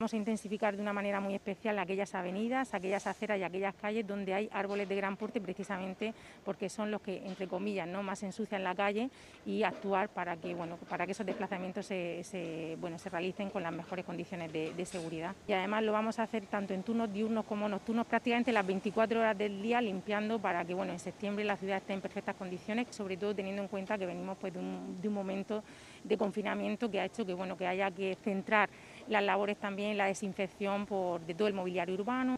Vamos a intensificar de una manera muy especial aquellas avenidas, aquellas aceras y aquellas calles donde hay árboles de gran porte, precisamente porque son los que, entre comillas, ¿no?, más ensucian la calle, y actuar para que, para que esos desplazamientos se realicen con las mejores condiciones de seguridad. Y además lo vamos a hacer tanto en turnos diurnos como nocturnos, prácticamente las 24 horas del día, limpiando para que en septiembre la ciudad esté en perfectas condiciones, sobre todo teniendo en cuenta que venimos pues, de un momento de confinamiento que ha hecho que haya que centrar las labores también en la desinfección de todo el mobiliario urbano.